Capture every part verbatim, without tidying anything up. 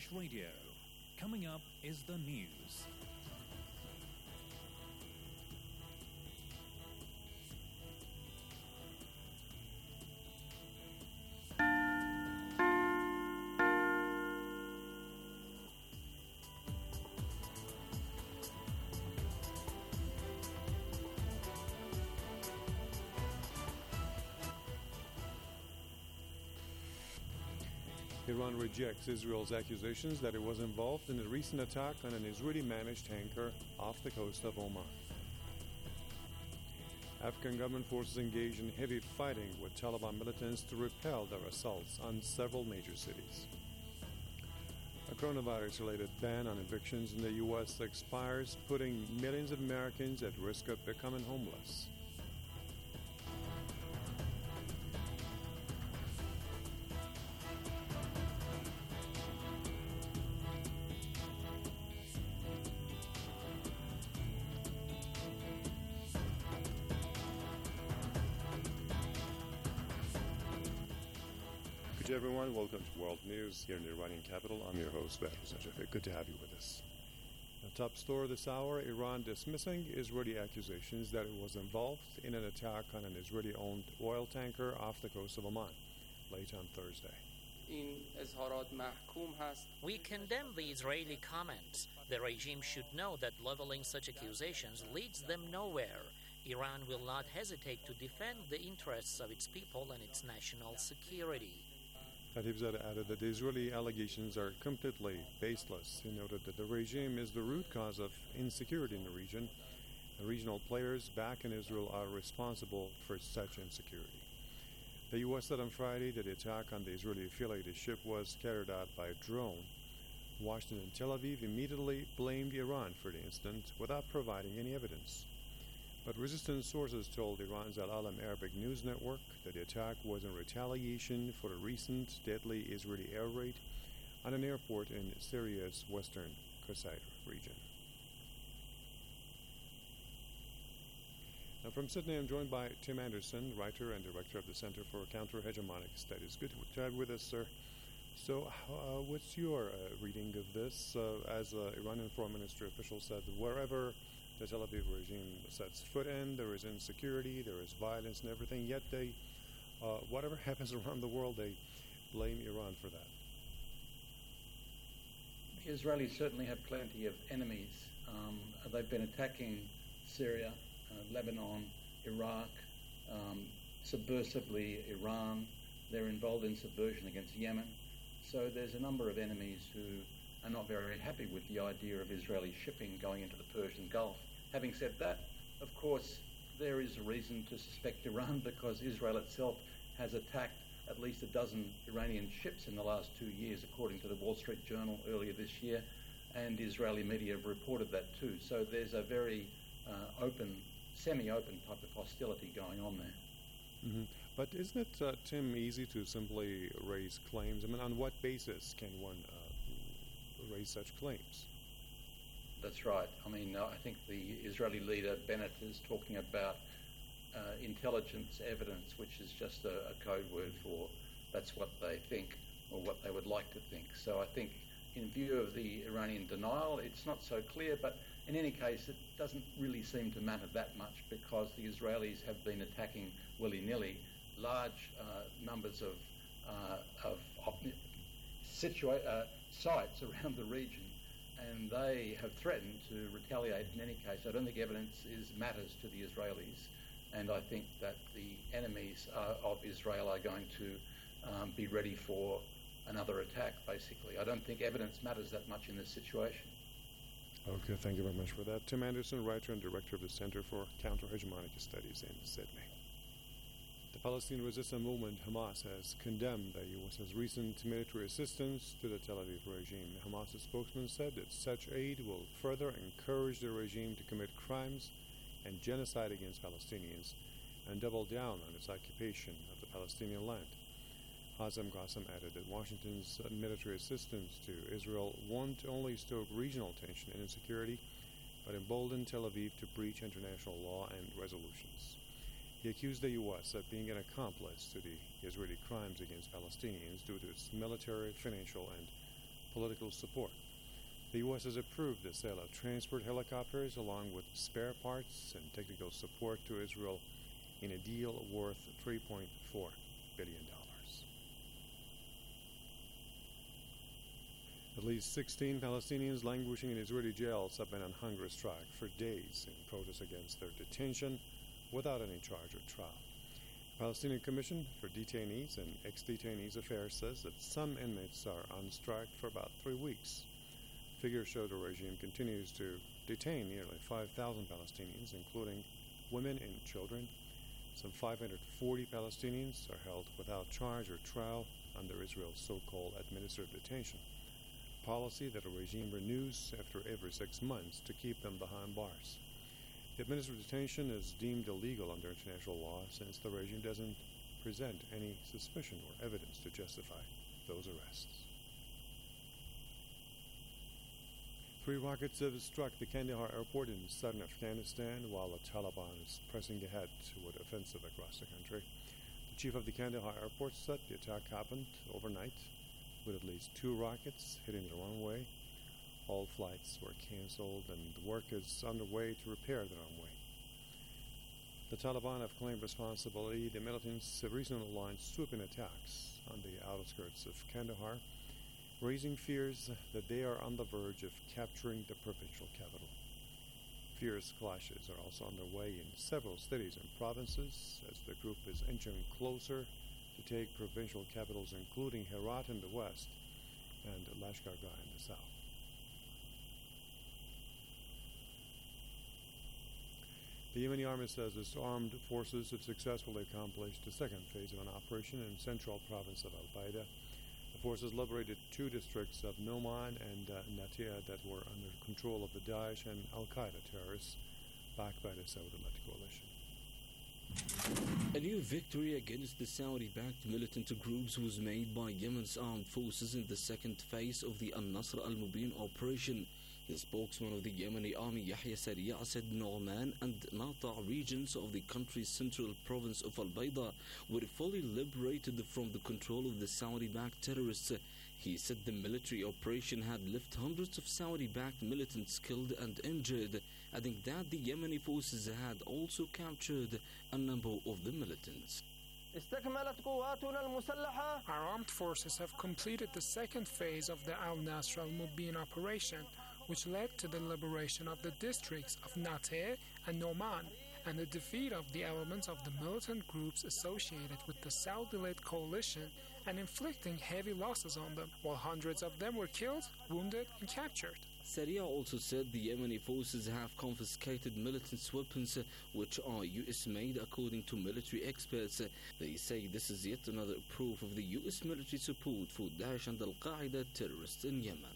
British Radio. Coming up is the news. Iran rejects Israel's accusations that it was involved in a recent attack on an Israeli-managed tanker off the coast of Oman. Afghan government forces engage in heavy fighting with Taliban militants to repel their assaults on several major cities. A coronavirus-related ban on evictions in the U S expires, putting millions of Americans at risk of becoming homeless. Good day, everyone. Welcome to World News here in the Iranian capital. I'm your host, Behrouz Najafeh. Good to have you with us. The top story this hour, Iran dismissing Israeli accusations that it was involved in an attack on an Israeli-owned oil tanker off the coast of Oman late on Thursday. We condemn the Israeli comments. The regime should know that leveling such accusations leads them nowhere. Iran will not hesitate to defend the interests of its people and its national security. Khatibzadeh added that the Israeli allegations are completely baseless. He noted that the regime is the root cause of insecurity in the region. The regional players back in Israel are responsible for such insecurity. The U S said on Friday that the attack on the Israeli-affiliated ship was carried out by a drone. Washington and Tel Aviv immediately blamed Iran for the incident without providing any evidence. But resistance sources told Iran's Al-Alam Arabic news network that the attack was in retaliation for a recent deadly Israeli air raid on an airport in Syria's western Qusayr region. Now from Sydney, I'm joined by Tim Anderson, writer and director of the Center for Counter-Hegemonic Studies. Good to have you with us, sir. So uh, what's your uh, reading of this? Uh, as uh, Iranian Foreign Ministry official said, wherever the Tel Aviv regime sets foot in, there is insecurity, there is violence and everything, yet they, uh, whatever happens around the world, they blame Iran for that. The Israelis certainly have plenty of enemies. Um, they've been attacking Syria, uh, Lebanon, Iraq, um, subversively Iran. They're involved in subversion against Yemen. So there's a number of enemies who are not very happy with the idea of Israeli shipping going into the Persian Gulf. Having said that, of course, there is a reason to suspect Iran because Israel itself has attacked at least a dozen Iranian ships in the last two years, according to the Wall Street Journal earlier this year, and Israeli media have reported that too. So there's a very uh, open, semi-open type of hostility going on there. Mm-hmm. But isn't it, uh, Tim, easy to simply raise claims? I mean, on what basis can one uh, raise such claims? That's right. I mean, I think the Israeli leader, Bennett, is talking about uh, intelligence evidence, which is just a, a code word for that's what they think or what they would like to think. So I think in view of the Iranian denial, it's not so clear, but in any case, it doesn't really seem to matter that much because the Israelis have been attacking willy-nilly large uh, numbers of, uh, of, of situa- uh, sites around the region, and they have threatened to retaliate in any case. I don't think evidence is matters to the Israelis, and I think that the enemies uh, of Israel are going to um, be ready for another attack, basically. I don't think evidence matters that much in this situation. Okay, thank you very much for that. Tim Anderson, writer and director of the Center for Counter-Hegemonic Studies in Sydney. The Palestinian Resistance Movement, Hamas, has condemned the U S's recent military assistance to the Tel Aviv regime. Hamas' spokesman said that such aid will further encourage the regime to commit crimes and genocide against Palestinians and double down on its occupation of the Palestinian land. Hazem Qassem added that Washington's military assistance to Israel won't only stoke regional tension and insecurity, but embolden Tel Aviv to breach international law and resolutions. He accused the U S of being an accomplice to the Israeli crimes against Palestinians due to its military, financial, and political support. The U S has approved the sale of transport helicopters along with spare parts and technical support to Israel in a deal worth three point four billion dollars. At least sixteen Palestinians languishing in Israeli jails have been on hunger strike for days in protest against their detention without any charge or trial. The Palestinian Commission for Detainees and Ex-Detainees Affairs says that some inmates are on strike for about three weeks. Figures show the regime continues to detain nearly five thousand Palestinians, including women and children. Some five hundred forty Palestinians are held without charge or trial under Israel's so-called administrative detention policy that the regime renews after every six months to keep them behind bars. The administrative detention is deemed illegal under international law since the regime doesn't present any suspicion or evidence to justify those arrests. Three rockets have struck the Kandahar airport in southern Afghanistan while the Taliban is pressing ahead with offensive across the country. The chief of the Kandahar airport said the attack happened overnight with at least two rockets hitting the runway. All flights were cancelled and work is underway to repair the runway. The Taliban have claimed responsibility. The militants have recently launched sweeping attacks on the outskirts of Kandahar, raising fears that they are on the verge of capturing the provincial capital. Fierce clashes are also underway in several cities and provinces as the group is inching closer to take provincial capitals including Herat in the west and Lashkargah in the south. The Yemeni army says its armed forces have successfully accomplished the second phase of an operation in central province of Al-Baida. The forces liberated two districts of Noman and uh, Natia that were under control of the Daesh and Al-Qaeda terrorists backed by the Saudi-led coalition. A new victory against the Saudi-backed militant groups was made by Yemen's armed forces in the second phase of the Al-Nasr al-Mubin operation. The spokesman of the Yemeni army, Yahya Sari'a, said Nu'man and Nata regions of the country's central province of Al-Baida were fully liberated from the control of the Saudi-backed terrorists. He said the military operation had left hundreds of Saudi-backed militants killed and injured, adding that the Yemeni forces had also captured a number of the militants. Our armed forces have completed the second phase of the Al-Nasr al-Mubin operation, which led to the liberation of the districts of Nateh and Noman, and the defeat of the elements of the militant groups associated with the Saudi-led coalition and inflicting heavy losses on them, while hundreds of them were killed, wounded, and captured. Sari'a also said the Yemeni forces have confiscated militant weapons, which are U S made according to military experts. They say this is yet another proof of the U S military support for Daesh and Al-Qaeda terrorists in Yemen.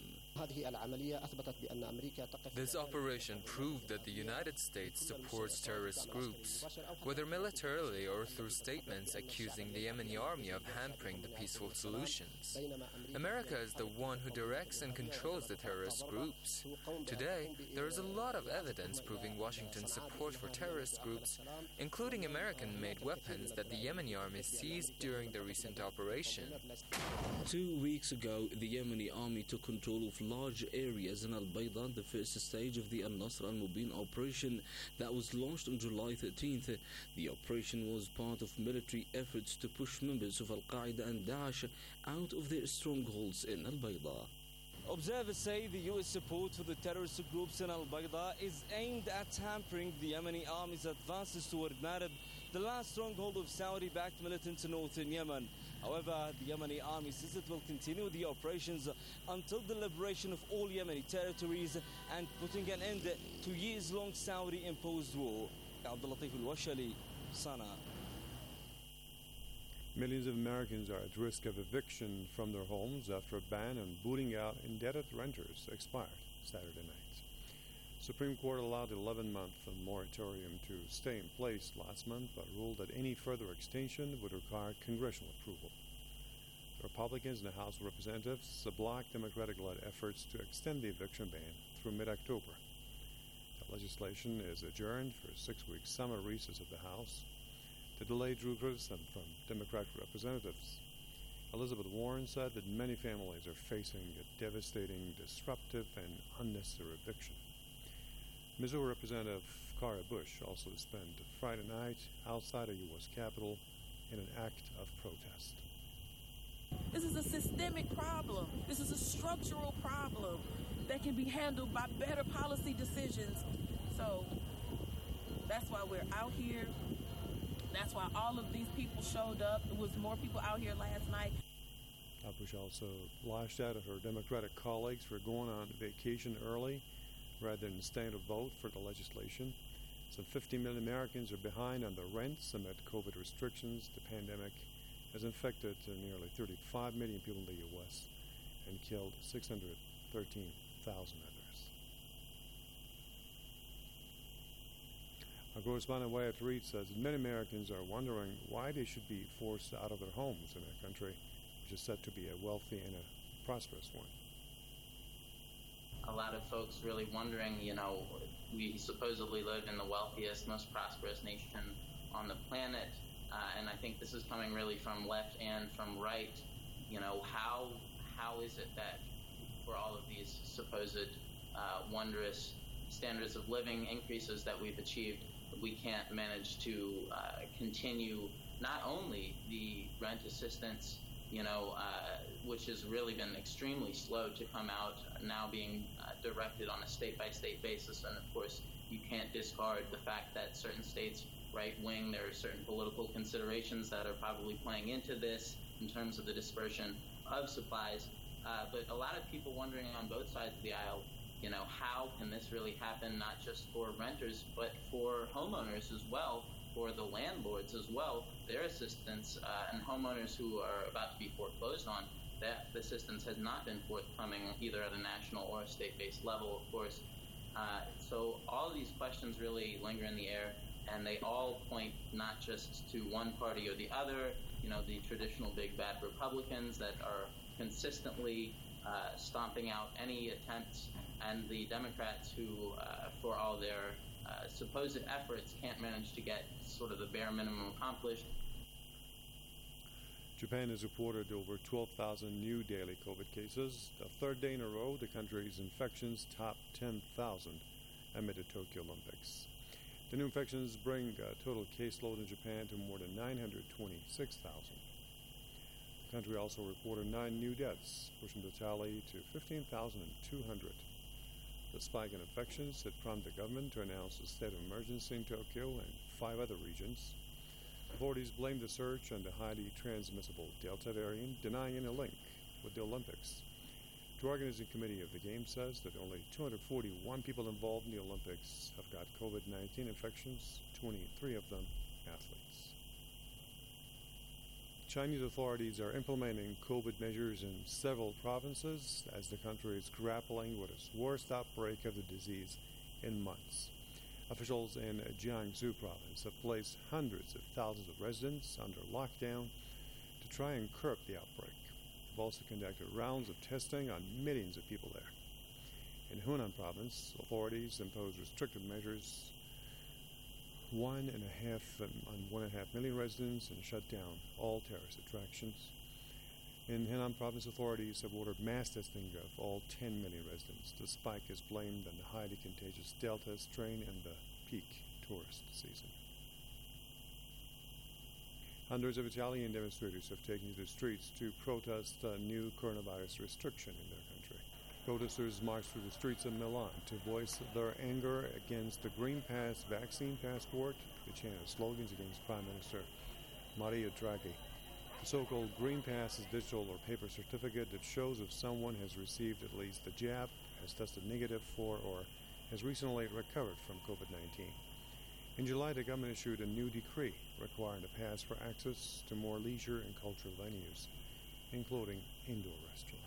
This operation proved that the United States supports terrorist groups, whether militarily or through statements accusing the Yemeni army of hampering the peaceful solutions. America is the one who directs and controls the terrorist groups. Today, there is a lot of evidence proving Washington's support for terrorist groups, including American-made weapons that the Yemeni army seized during the recent operation. Two weeks ago, the Yemeni army took control of large areas in Al-Baida, the first stage of the Al-Nasr al-Mubin operation that was launched on July thirteenth. The operation was part of military efforts to push members of Al-Qaeda and Daesh out of their strongholds in Al-Baida. Observers say the U S support for the terrorist groups in Al-Baida is aimed at hampering the Yemeni army's advances toward Marib, the last stronghold of Saudi-backed militants in northern Yemen. However, the Yemeni army says it will continue the operations until the liberation of all Yemeni territories and putting an end to years-long Saudi-imposed war. Abdul Latif al-Washali, Sana'a. Millions of Americans are at risk of eviction from their homes after a ban on booting out indebted renters expired Saturday night. Supreme Court allowed an eleven-month moratorium to stay in place last month, but ruled that any further extension would require congressional approval. The Republicans in the House of Representatives blocked Democratic-led efforts to extend the eviction ban through mid-October. The legislation is adjourned for a six-week summer recess of the House. The delay drew criticism from Democratic representatives. Elizabeth Warren said that many families are facing a devastating, disruptive, and unnecessary eviction. Missouri Representative Cara Bush also spent Friday night outside the U S Capitol in an act of protest. This is a systemic problem. This is a structural problem that can be handled by better policy decisions. So that's why we're out here. That's why all of these people showed up. There was more people out here last night. Bush also lashed out at her Democratic colleagues for going on vacation early rather than staying to vote for the legislation. Some fifty million Americans are behind on their rents amid COVID restrictions. The pandemic has infected nearly thirty-five million people in the U S and killed six hundred thirteen thousand others. Our correspondent Wyatt Reed says that many Americans are wondering why they should be forced out of their homes in their country, which is said to be a wealthy and a prosperous one. A lot of folks really wondering, you know, we supposedly live in the wealthiest, most prosperous nation on the planet, uh, and I think this is coming really from left and from right. You know, how how is it that for all of these supposed uh, wondrous standards of living increases that we've achieved, we can't manage to uh, continue not only the rent assistance, you know, uh, which has really been extremely slow to come out, now being uh, directed on a state-by-state basis. And of course, you can't discard the fact that certain states, right-wing, there are certain political considerations that are probably playing into this in terms of the dispersion of supplies. Uh, but a lot of people wondering on both sides of the aisle, you know, how can this really happen, not just for renters, but for homeowners as well, for the landlords as well, their assistance, uh, and homeowners who are about to be foreclosed on, that assistance has not been forthcoming either at a national or a state-based level, of course. Uh, so all of these questions really linger in the air, and they all point not just to one party or the other, you know, the traditional big bad Republicans that are consistently uh, stomping out any attempts, and the Democrats who, uh, for all their uh, supposed efforts, can't manage to get sort of the bare minimum accomplished. Japan has reported over twelve thousand new daily COVID cases. The third day in a row, the country's infections topped ten thousand amid the Tokyo Olympics. The new infections bring a total caseload in Japan to more than nine hundred twenty-six thousand. The country also reported nine new deaths, pushing the tally to fifteen thousand two hundred. The spike in infections had prompted the government to announce a state of emergency in Tokyo and five other regions. Authorities blamed the surge on the highly transmissible Delta variant, denying any link with the Olympics. The organizing committee of the Games says that only two hundred forty-one people involved in the Olympics have got COVID nineteen infections, twenty-three of them athletes. Chinese authorities are implementing COVID measures in several provinces as the country is grappling with its worst outbreak of the disease in months. Officials in Jiangsu province have placed hundreds of thousands of residents under lockdown to try and curb the outbreak. They've also conducted rounds of testing on millions of people there. In Hunan province, authorities imposed restrictive measures one and a half um, on one and a half million residents and shut down all tourist attractions. In Henan province, authorities have ordered mass testing of all ten million residents. The spike is blamed on the highly contagious Delta strain and the peak tourist season. Hundreds of Italian demonstrators have taken to the streets to protest a new coronavirus restriction in their country. Protesters marched through the streets of Milan to voice their anger against the Green Pass vaccine passport. They chanted slogans against Prime Minister Mario Draghi. The so-called Green Pass is a digital or paper certificate that shows if someone has received at least the jab, has tested negative for, or has recently recovered from COVID nineteen. In July, the government issued a new decree requiring a pass for access to more leisure and cultural venues, including indoor restaurants.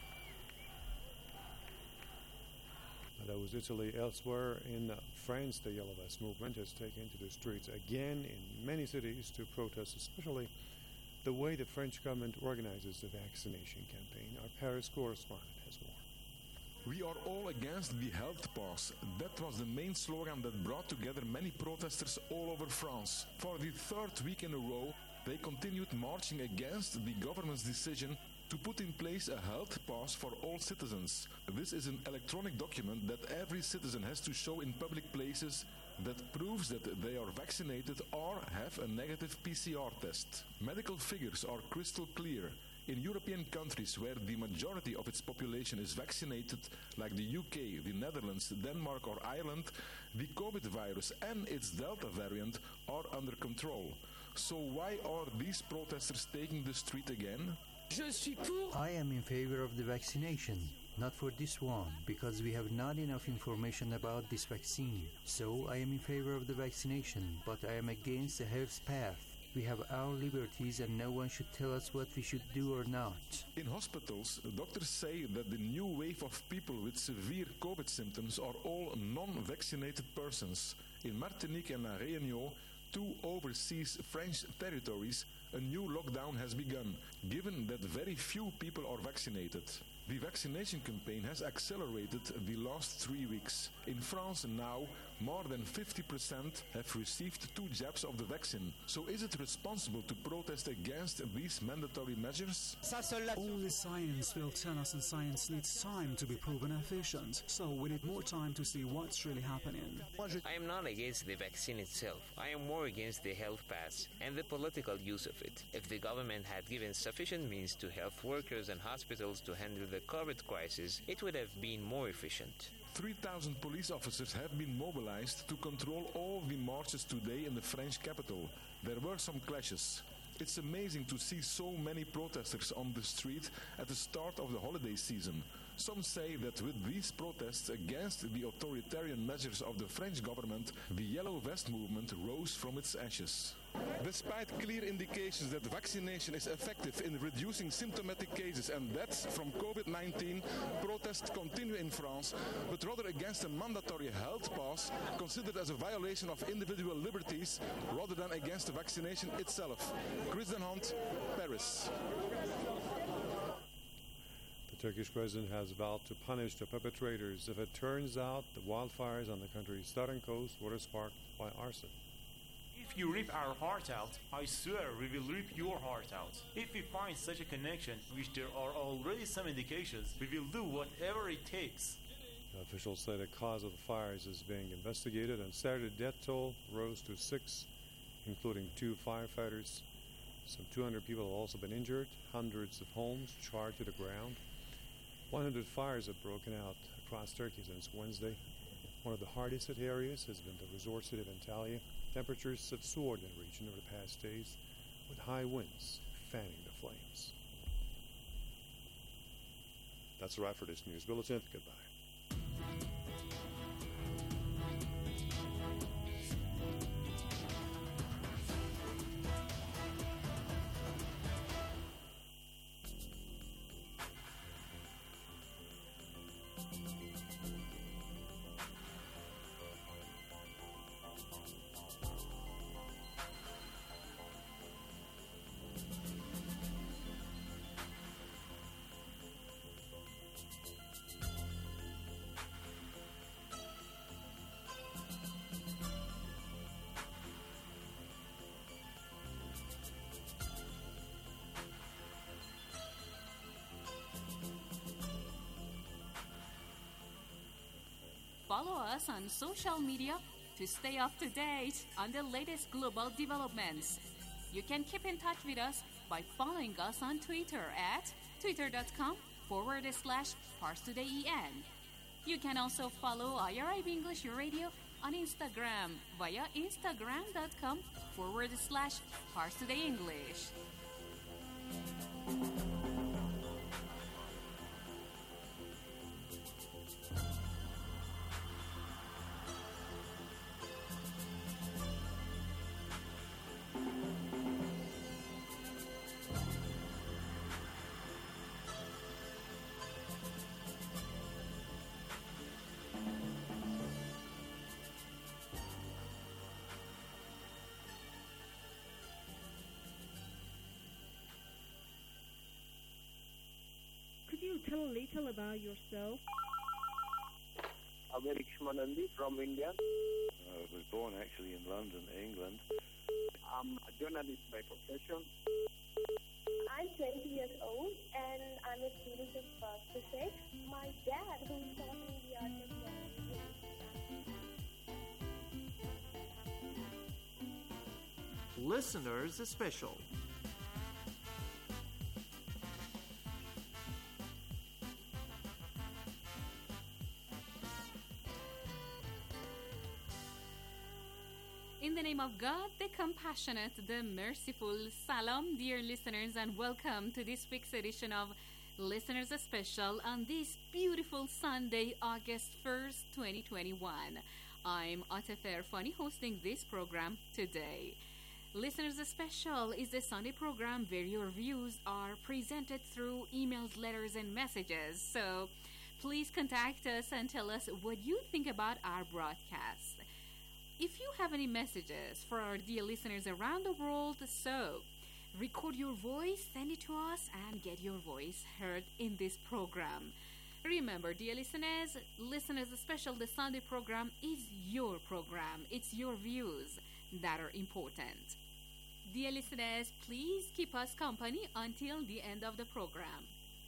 That was Italy. Elsewhere in uh, France, the Yellow Vest movement has taken to the streets again in many cities to protest, especially the way the French government organizes the vaccination campaign. Our Paris correspondent has more. We are all against the health pass. That was the main slogan that brought together many protesters all over France. For the third week in a row, they continued marching against the government's decision to put in place a health pass for all citizens. This is an electronic document that every citizen has to show in public places that proves that they are vaccinated or have a negative P C R test. Medical figures are crystal clear. In European countries where the majority of its population is vaccinated, like the U K, the Netherlands, Denmark or Ireland, the COVID virus and its Delta variant are under control. So why are these protesters taking the street again? I am in favor of the vaccination. Not for this one, because we have not enough information about this vaccine. So I am in favor of the vaccination, but I am against the health path. We have our liberties and no one should tell us what we should do or not. In hospitals, doctors say that the new wave of people with severe COVID symptoms are all non-vaccinated persons. In Martinique and La Réunion, two overseas French territories, a new lockdown has begun, given that very few people are vaccinated. The vaccination campaign has accelerated the last three weeks. In France now, more than fifty percent have received two jabs of the vaccine. So is it responsible to protest against these mandatory measures? All the science will tell us, and science needs time to be proven efficient. So we need more time to see what's really happening. I am not against the vaccine itself. I am more against the health pass and the political use of it. If the government had given sufficient means to health workers and hospitals to handle the COVID crisis, it would have been more efficient. three thousand police officers have been mobilized to control all the marches today in the French capital. There were some clashes. It's amazing to see so many protesters on the street at the start of the holiday season. Some say that with these protests against the authoritarian measures of the French government, the Yellow Vest movement rose from its ashes. Despite clear indications that vaccination is effective in reducing symptomatic cases and deaths from COVID nineteen, protests continue in France, but rather against a mandatory health pass considered as a violation of individual liberties rather than against the vaccination itself. Chris Den Hand, Paris. The Turkish president has vowed to punish the perpetrators if it turns out the wildfires on the country's southern coast were sparked by arson. If you rip our heart out, I swear we will rip your heart out. If we find such a connection, which there are already some indications, we will do whatever it takes. Officials say the cause of the fires is being investigated, and Saturday death toll rose to six, including two firefighters. Some two hundred people have also been injured, hundreds of homes charred to the ground. one hundred fires have broken out across Turkey since Wednesday. One of the hardest hit areas has been the resort city of Antalya. Temperatures have soared in the region over the past days, with high winds fanning the flames. That's a wrap for this news bulletin. Goodbye. Follow us on social media to stay up to date on the latest global developments. You can keep in touch with us by following us on Twitter at twitter.com forward slash ParsTodayEN. You can also follow I R I B English Radio on Instagram via instagram.com forward slash ParsTodayEnglish. Could you tell a little about yourself? I'm Eric Shmanandi from India. I was born actually in London, England. I'm a journalist by profession. I'm twenty years old and I'm a student of uh, physics. My dad, who taught me the art of journalism. Listeners Special. In the name of God, the compassionate, the merciful, salam, dear listeners, and welcome to this week's edition of Listeners Special on this beautiful Sunday, August first, twenty twenty-one. I'm Atefer Fani hosting this program today. Listeners Special is a Sunday program where your views are presented through emails, letters, and messages. So please contact us and tell us what you think about our broadcast. If you have any messages for our dear listeners around the world, so record your voice, send it to us, and get your voice heard in this program. Remember, dear listeners, Listeners Special, the Sunday program is your program. It's your views that are important. Dear listeners, please keep us company until the end of the program.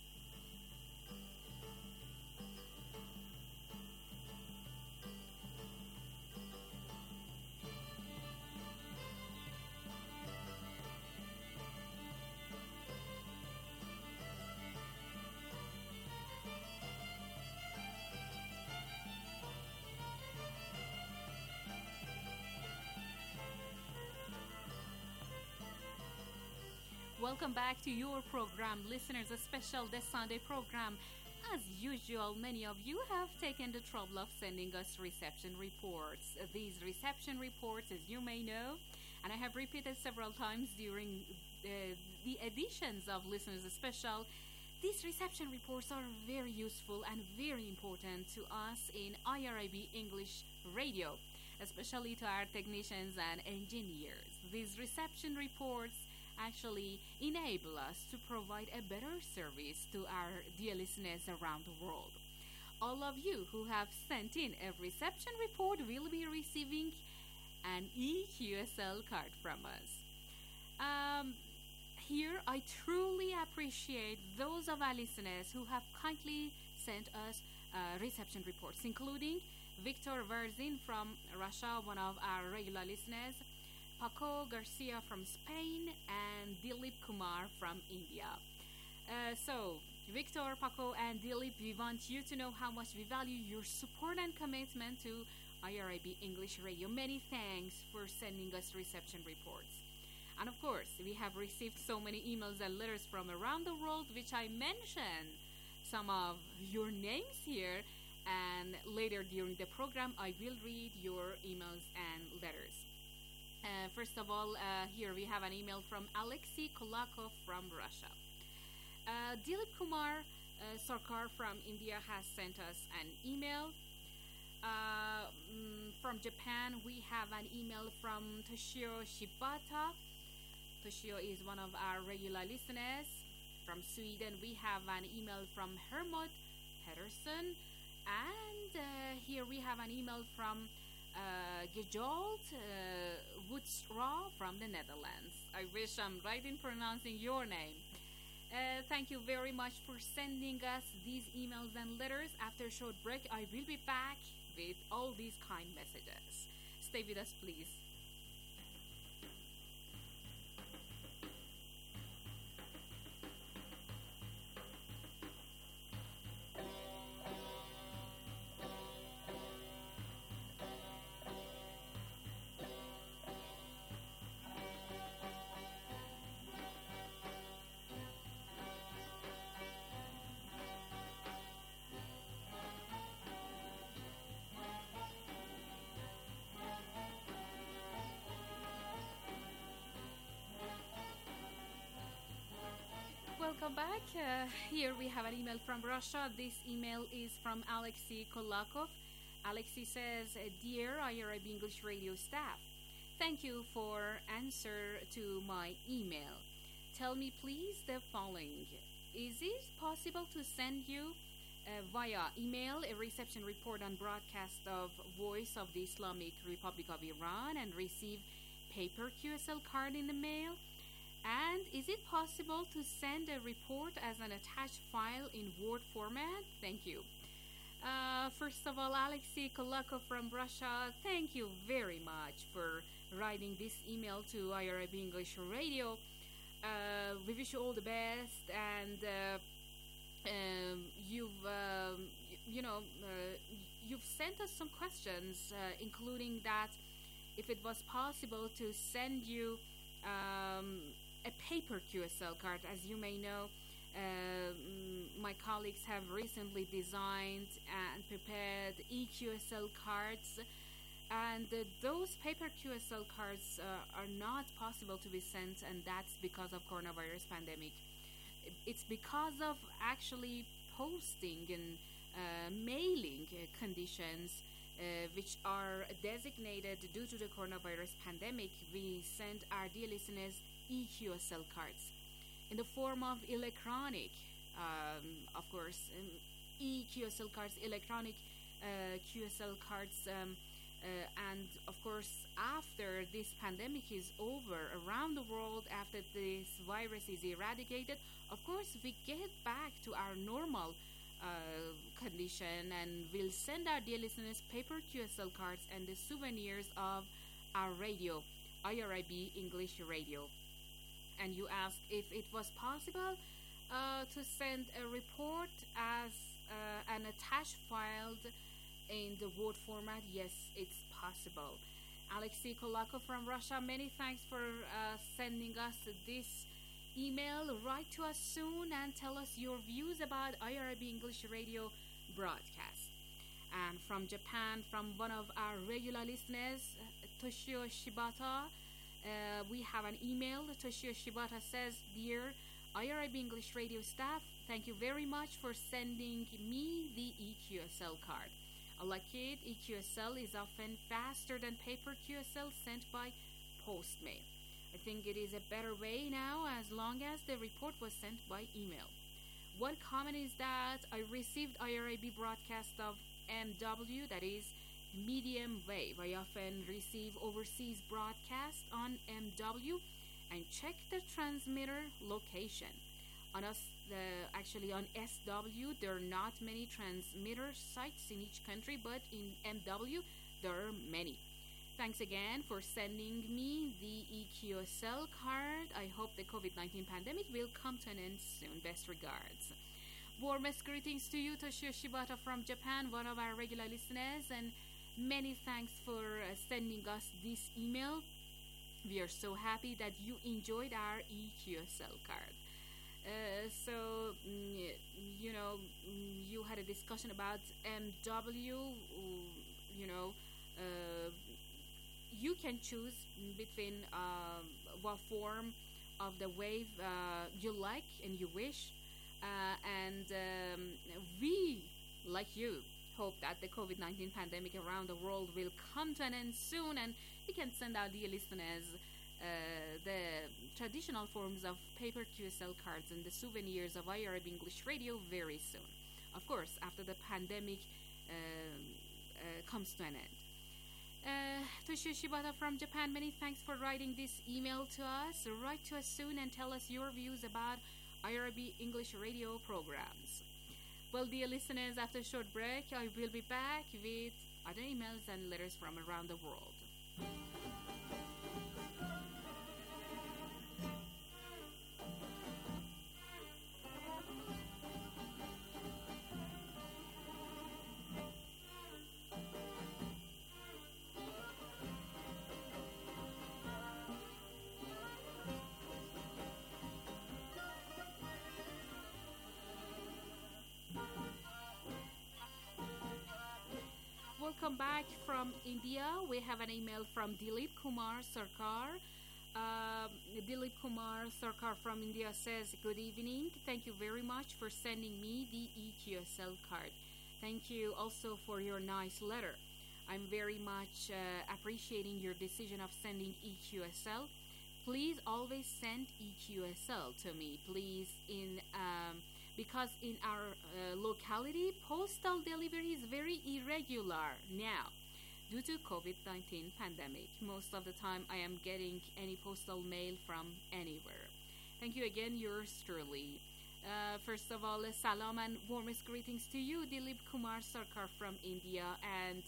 Welcome back to your program, Listeners Special, the Sunday program. As usual, many of you have taken the trouble of sending us reception reports. These reception reports, as you may know, and I have repeated several times during uh, the editions of Listeners Special, these reception reports are very useful and very important to us in I R I B English Radio, especially to our technicians and engineers. These reception reports actually enable us to provide a better service to our dear listeners around the world. All of you who have sent in a reception report will be receiving an E Q S L card from us. Um, here, I truly appreciate those of our listeners who have kindly sent us uh, reception reports, including Victor Verzin from Russia, one of our regular listeners, Paco Garcia from Spain, and Dilip Kumar from India. Uh, so, Victor, Paco, and Dilip, we want you to know how much we value your support and commitment to I R I B English Radio. Many thanks for sending us reception reports. And of course, we have received so many emails and letters from around the world, which I mentioned some of your names here, and later during the program, I will read your emails and letters. Uh, first of all, uh, here we have an email from Alexei Kolakov from Russia. Uh, Dilip Kumar uh, Sarkar from India has sent us an email. Uh, mm, from Japan, we have an email from Toshio Shibata. Toshio is one of our regular listeners. From Sweden, we have an email from Hermod Pedersen. And uh, here we have an email from Uh, Gejold uh, Woodstraw from the Netherlands. I wish I'm right in pronouncing your name. Uh, thank you very much for sending us these emails and letters. After a short break, I will be back with all these kind messages. Stay with us, please. Welcome back. Uh, here we have an email from Russia. This email is from Alexei Kolakov. Alexei says, Dear I R I B English Radio staff, thank you for answer to my email. Tell me please the following. Is it possible to send you uh, via email a reception report on broadcast of Voice of the Islamic Republic of Iran and receive paper Q S L card in the mail? And is it possible to send a report as an attached file in Word format? Thank you. Uh, first of all, Alexei Kolakov from Russia, thank you very much for writing this email to I R I B English Radio. Uh, we wish you all the best, and uh, um, you've, um, y- you know, uh, you've sent us some questions, uh, including that if it was possible to send you um, a paper Q S L card. As you may know, uh, my colleagues have recently designed and prepared e Q S L cards, and uh, those paper Q S L cards uh, are not possible to be sent, and that's because of coronavirus pandemic. It's because of actually posting and uh, mailing uh, conditions uh, which are designated due to the coronavirus pandemic. We send our dear listeners e Q S L cards in the form of electronic, um, of course, um, e Q S L cards, electronic uh, Q S L cards, um, uh, and of course, after this pandemic is over around the world, after this virus is eradicated, of course, we get back to our normal uh, condition, and we'll send our dear listeners paper Q S L cards and the souvenirs of our radio, I R I B English Radio. And you asked if it was possible uh, to send a report as uh, an attached file in the Word format. Yes, it's possible. Alexei Kolakov from Russia, many thanks for uh, sending us this email. Write to us soon and tell us your views about I R I B English Radio broadcast. And from Japan, from one of our regular listeners, Toshio Shibata, Uh, we have an email. Toshio Shibata says, Dear I R I B English Radio staff, thank you very much for sending me the e Q S L card. I like it. e Q S L is often faster than paper Q S L sent by postmail. I think it is a better way now as long as the report was sent by email. One comment is that I received I R I B broadcast of M W, that is medium wave. I often receive overseas broadcasts on M W and check the transmitter location. On us, the, actually on S W, there are not many transmitter sites in each country, but in M W, there are many. Thanks again for sending me the e Q S L card. I hope the COVID nineteen pandemic will come to an end soon. Best regards. Warmest greetings to you, Toshio Shibata from Japan, one of our regular listeners, and many thanks for uh, sending us this email. We are so happy that you enjoyed our e Q S L card. Uh, so, mm, you know, mm, you had a discussion about M W, you know, uh, you can choose between uh, what form of the wave uh, you like and you wish. Uh, and um, we, like you, hope that the COVID nineteen pandemic around the world will come to an end soon, and we can send our dear listeners uh, the traditional forms of paper Q S L cards and the souvenirs of I R I B English Radio very soon. Of course, after the pandemic uh, uh, comes to an end. Uh, Toshio Shibata from Japan, many thanks for writing this email to us. Write to us soon and tell us your views about I R I B English Radio programs. Well, dear listeners, after a short break, I will be back with other emails and letters from around the world. Welcome back from India. We have an email from Dilip Kumar Sarkar. Uh, Dilip Kumar Sarkar from India says, good evening. Thank you very much for sending me the e Q S L card. Thank you also for your nice letter. I'm very much uh, appreciating your decision of sending e Q S L. Please always send e Q S L to me, please, in um, because in our uh, locality, postal delivery is very irregular now due to COVID nineteen pandemic. Most of the time I am getting any postal mail from anywhere. Thank you again, yours truly. Uh, first of all, uh, salam and warmest greetings to you, Dilip Kumar Sarkar from India, and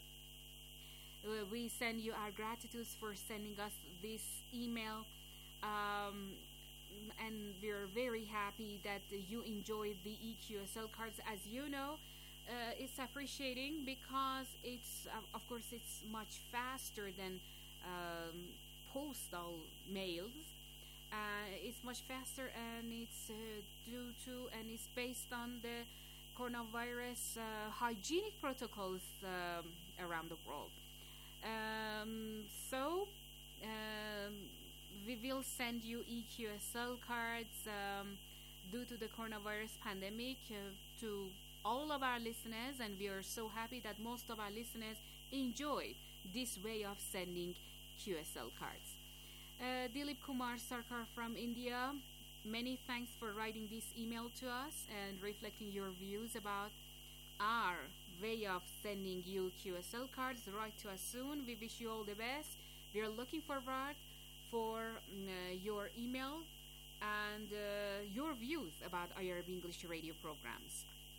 uh, we send you our gratitude for sending us this email, um, and we're very happy that you enjoyed the E Q S L cards. As you know, uh, it's appreciating because it's, uh, of course, it's much faster than um, postal mails. Uh, it's much faster, and it's uh, due to and it's based on the coronavirus uh, hygienic protocols um, around the world. Um, so um, we will send you E Q S L cards um, due to the coronavirus pandemic uh, to all of our listeners, and we are so happy that most of our listeners enjoy this way of sending Q S L cards. Uh, Dilip Kumar Sarkar from India, many thanks for writing this email to us and reflecting your views about our way of sending you Q S L cards. Write to us soon. We wish you all the best. We are looking forward for uh, your email and uh, your views about I R B English radio programs.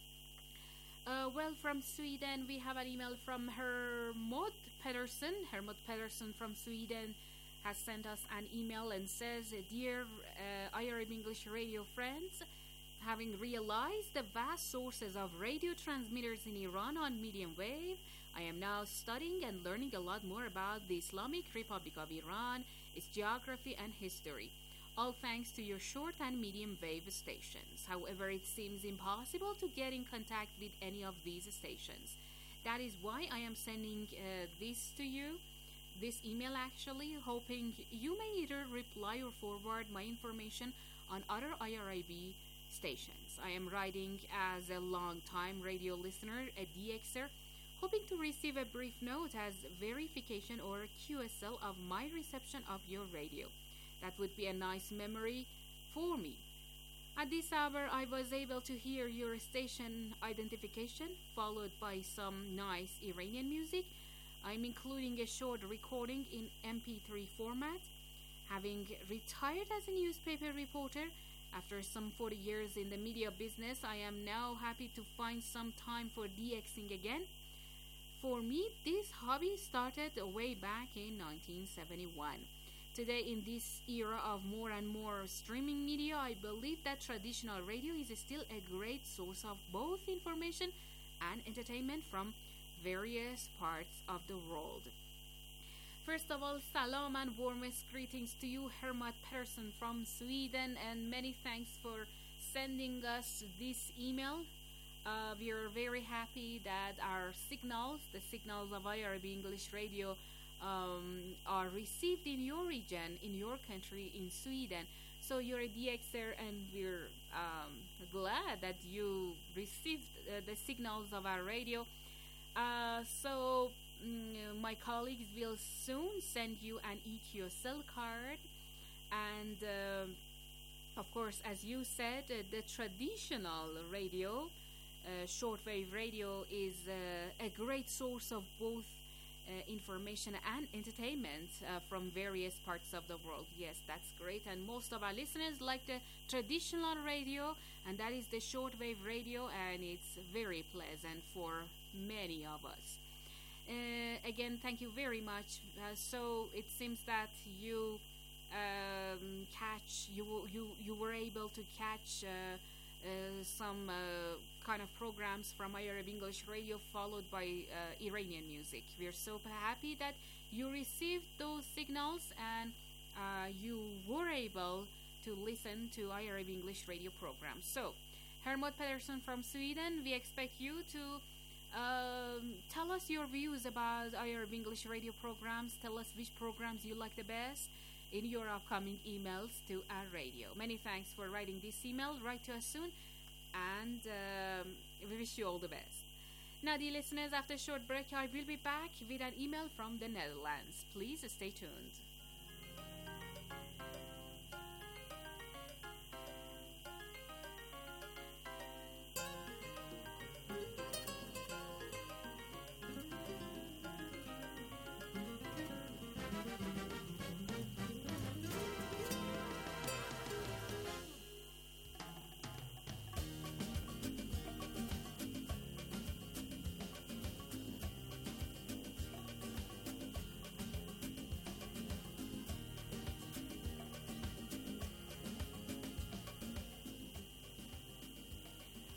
Uh, well, from Sweden, we have an email from Hermod Pedersen. Hermod Pedersen from Sweden has sent us an email and says, Dear uh, I R B English radio friends, having realized the vast sources of radio transmitters in Iran on medium wave, I am now studying and learning a lot more about the Islamic Republic of Iran, its geography and history, all thanks to your short and medium wave stations. However, it seems impossible to get in contact with any of these stations. That is why I am sending uh, this to you. This email actually, hoping you may either reply or forward my information on other I R I B stations. I am writing as a long-time radio listener, a D Xer, hoping to receive a brief note as verification or Q S L of my reception of your radio. That would be a nice memory for me. At this hour, I was able to hear your station identification, followed by some nice Iranian music. I'm including a short recording in M P three format. Having retired as a newspaper reporter, after some forty years in the media business, I am now happy to find some time for DXing again. For me, this hobby started way back in nineteen seventy-one. Today, in this era of more and more streaming media, I believe that traditional radio is still a great source of both information and entertainment from various parts of the world. First of all, salam and warmest greetings to you, Hermod Persson from Sweden, and many thanks for sending us this email. Uh, we are very happy that our signals, the signals of I R B English Radio, um, are received in your region, in your country, in Sweden. So you're a D Xer, and we're um, glad that you received uh, the signals of our radio. Uh, so mm, my colleagues will soon send you an E Q S L card, and uh, of course, as you said, uh, the traditional radio, uh, shortwave radio, is uh, a great source of both uh, information and entertainment uh, from various parts of the world. Yes, that's great, and most of our listeners like the traditional radio, and that is the shortwave radio, and it's very pleasant for many of us. Uh, again, thank you very much. Uh, so it seems that you um, catch you you you were able to catch uh, uh, some uh, kind of programs from I R B English Radio, followed by uh, Iranian music. We are so happy that you received those signals and uh, you were able to listen to I R B English Radio programs. So, Hermod Pedersen from Sweden, we expect you to Um, tell us your views about I R B English radio programs. Tell us which programs you like the best in your upcoming emails to our radio. Many thanks for writing this email. Write to us soon, and um, we wish you all the best. Now, dear listeners, after a short break, I will be back with an email from the Netherlands. Please stay tuned.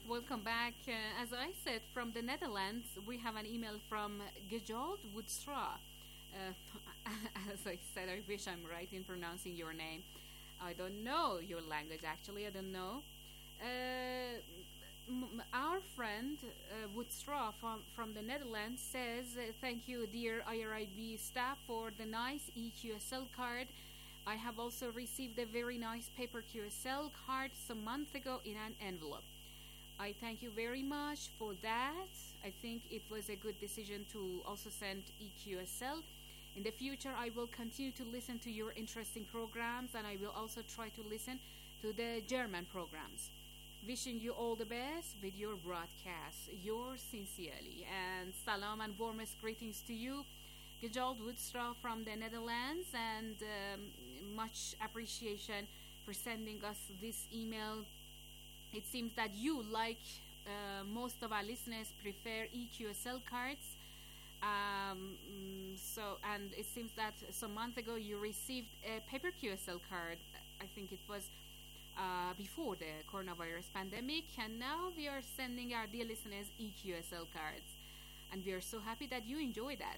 welcome back. Uh, as I said, from the Netherlands, we have an email from Gejold Woodstra. Uh, as I said, I wish I'm right in pronouncing your name. I don't know your language, actually. I don't know. Uh, m- our friend uh, Woodstra from, from the Netherlands says, uh, thank you, dear I R I B staff, for the nice E Q S L card. I have also received a very nice paper Q S L card some months ago in an envelope. I thank you very much for that. I think it was a good decision to also send E Q S L. In the future, I will continue to listen to your interesting programs, and I will also try to listen to the German programs. Wishing you all the best with your broadcast. Yours sincerely. And salam and warmest greetings to you, Gejold Woodstra from the Netherlands, and um, much appreciation for sending us this email. It seems that you, like uh, most of our listeners, prefer E Q S L cards. Um, so, and it seems that some months ago you received a paper Q S L card. I think it was uh, before the coronavirus pandemic, and now we are sending our dear listeners E Q S L cards, and we are so happy that you enjoy that.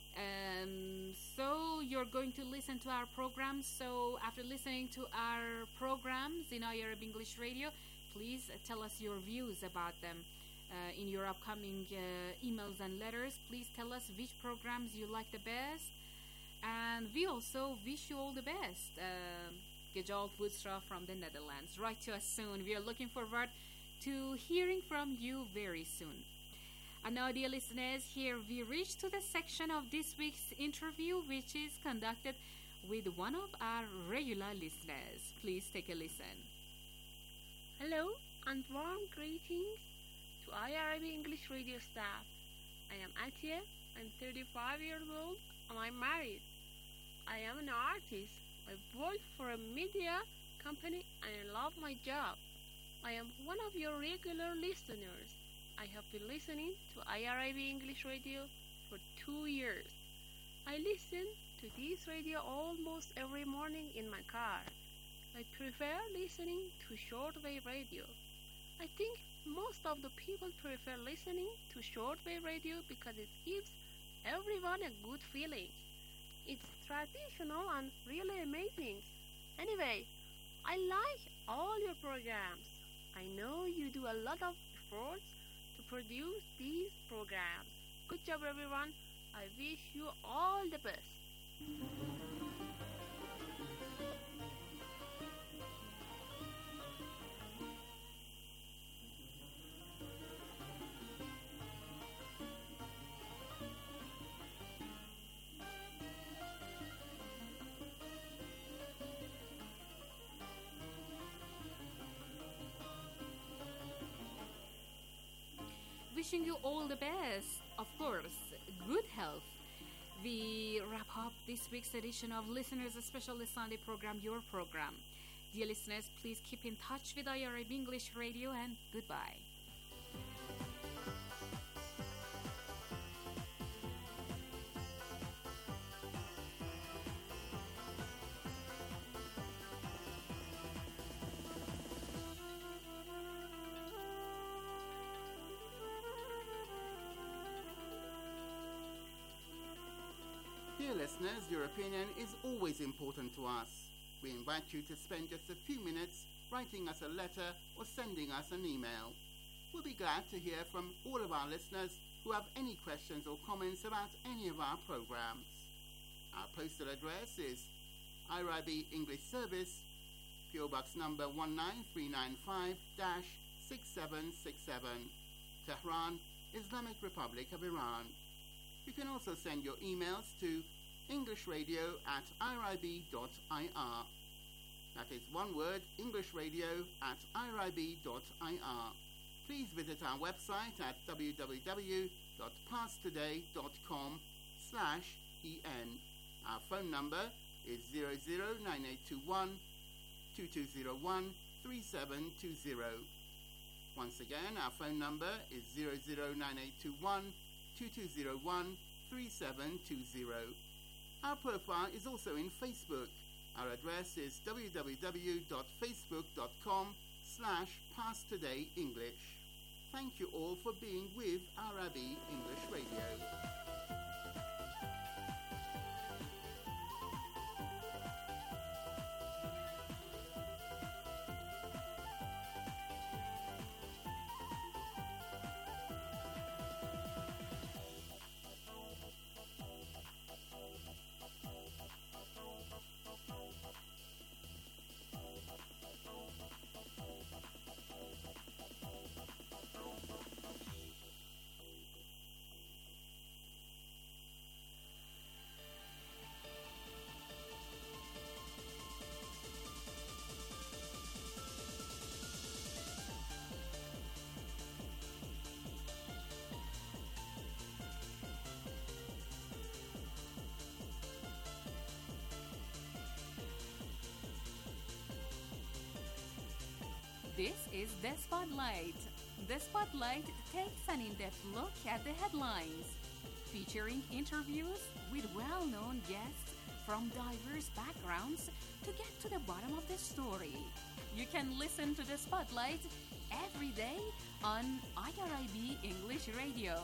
Um, so you're going to listen to our programs. So after listening to our programs in Arab English Radio, please uh, tell us your views about them. Uh, in your upcoming uh, emails and letters, please tell us which programs you like the best, and we also wish you all the best. Uh, Gejold Woodstra from the Netherlands. Write to us soon. We are looking forward to hearing from you very soon. And now, dear listeners, here we reach to the section of this week's interview, which is conducted with one of our regular listeners. Please take a listen. Hello and warm greetings to I R I B English Radio staff. I am Atiye, I'm thirty-five years old and I'm married. I am an artist. I work for a media company and I love my job. I am one of your regular listeners. I have been listening to I R I B English Radio for two years. I listen to this radio almost every morning in my car. I prefer listening to shortwave radio. I think most of the people prefer listening to shortwave radio because it gives everyone a good feeling. It's traditional and really amazing. Anyway, I like all your programs. I know you do a lot of efforts to produce these programs. Good job, everyone. I wish you all the best. Wishing you all the best, of course, good health. We wrap up this week's edition of Listeners Special Sunday program, your program. Dear listeners, please keep in touch with I R I B English Radio, and goodbye. Dear listeners, your opinion is always important to us. We invite you to spend just a few minutes writing us a letter or sending us an email. We'll be glad to hear from all of our listeners who have any questions or comments about any of our programs. Our postal address is I R I B English Service, P O Box number one nine three nine five six seven six seven, Tehran, Islamic Republic of Iran. You can also send your emails to englishradio at I R I B dot I R. That is one word, englishradio at I R I B dot I R. Please visit our website at w w w dot pasttoday dot com slash E N. Our phone number is zero zero nine eight two one two two zero one three seven two zero. Once again, our phone number is zero zero nine eight two one two two zero one three seven two zero. Our profile is also in Facebook. Our address is w w w dot facebook dot com slash pasttoday english. Thank you all for being with Arabi English Radio. This is The Spotlight. The Spotlight takes an in-depth look at the headlines, featuring interviews with well-known guests from diverse backgrounds to get to the bottom of the story. You can listen to The Spotlight every day on I R I B English Radio.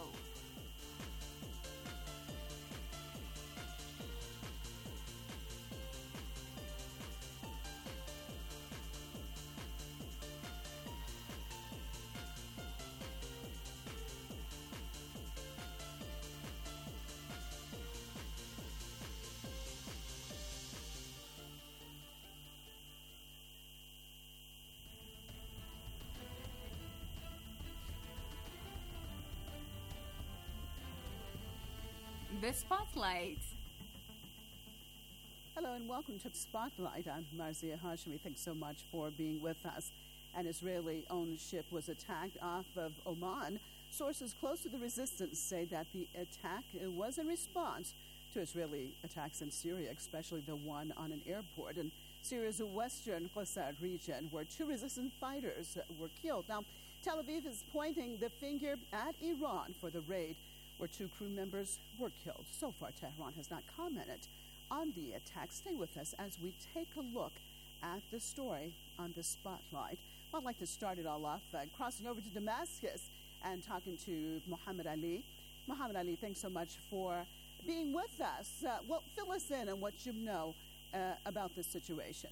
The Spotlight. Hello and welcome to Spotlight. I'm Marzia Hashmi. Thanks so much for being with us. An Israeli-owned ship was attacked off of Oman. Sources close to the resistance say that the attack was in response to Israeli attacks in Syria, especially the one on an airport in Syria's western Qusayr region, where two resistance fighters were killed. Now, Tel Aviv is pointing the finger at Iran for the raid, where two crew members were killed. So far, Tehran has not commented on the attack. Stay with us as we take a look at the story on the Spotlight. Well, I'd like to start it all off uh, crossing over to Damascus and talking to Muhammad Ali. Muhammad Ali, thanks so much for being with us. Uh, well, fill us in on what you know uh, about this situation.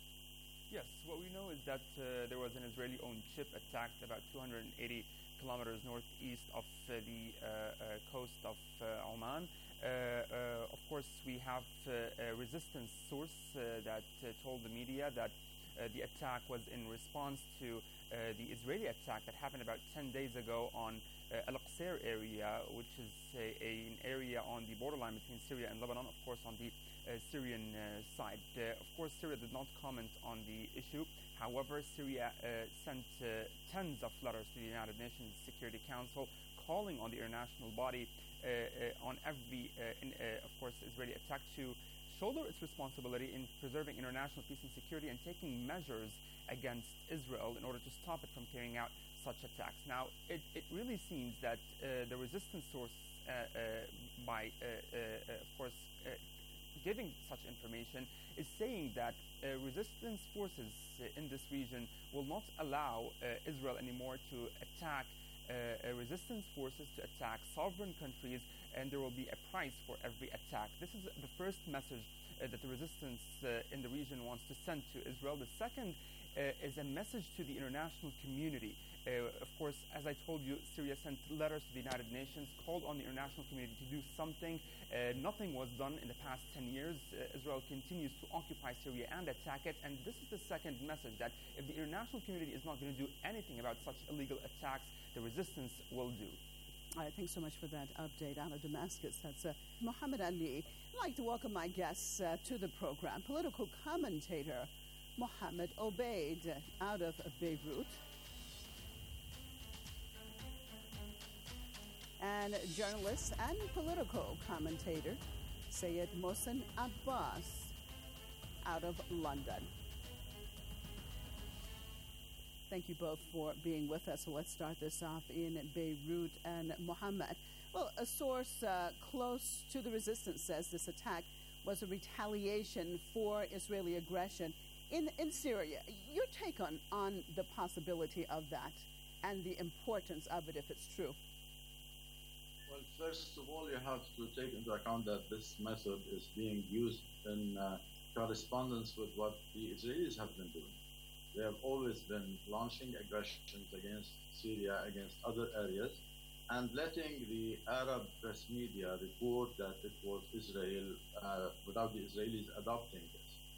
Yes, what we know is that uh, there was an Israeli-owned ship attacked about two hundred eighty kilometers northeast of uh, the uh, uh, coast of uh, Oman. Uh, uh, of course, we have uh, a resistance source uh, that uh, told the media that uh, the attack was in response to uh, the Israeli attack that happened about ten days ago on uh, Al-Qusayr area, which is a, a, an area on the borderline between Syria and Lebanon, of course, on the uh, Syrian uh, side. Uh, of course, Syria did not comment on the issue. However, Syria uh, sent uh, tens of letters to the United Nations Security Council calling on the international body uh, uh, on every, uh, in, uh, of course, Israeli attack to shoulder its responsibility in preserving international peace and security and taking measures against Israel in order to stop it from carrying out such attacks. Now, it, it really seems that uh, the resistance source, uh, uh, by, uh, uh, of course, uh, giving such information, is saying that uh, resistance forces uh, in this region will not allow uh, Israel anymore to attack uh, uh, resistance forces, to attack sovereign countries, and there will be a price for every attack. This is the first message uh, that the resistance uh, in the region wants to send to Israel. The second uh, is a message to the international community. Uh, of course, as I told you, Syria sent letters to the United Nations, called on the international community to do something. Uh, nothing was done in the past ten years. Uh, Israel continues to occupy Syria and attack it. And this is the second message, that if the international community is not going to do anything about such illegal attacks, the resistance will do. All right, thanks so much for that update out of Damascus. That's uh, Muhammad Ali. I'd like to welcome my guests uh, to the program. Political commentator Mohammed Obaid out of Beirut. And journalist and political commentator Sayed Mohsen Abbas out of London. Thank you both for being with us. So let's start this off in Beirut. And Mohammed, well, a source uh, close to the resistance says this attack was a retaliation for Israeli aggression in, in Syria. Your take on, on the possibility of that and the importance of it if it's true? Well, first of all, you have to take into account that this method is being used in uh, correspondence with what the Israelis have been doing. They have always been launching aggressions against Syria, against other areas, and letting the Arab press media report that it was Israel uh, without the Israelis adopting this.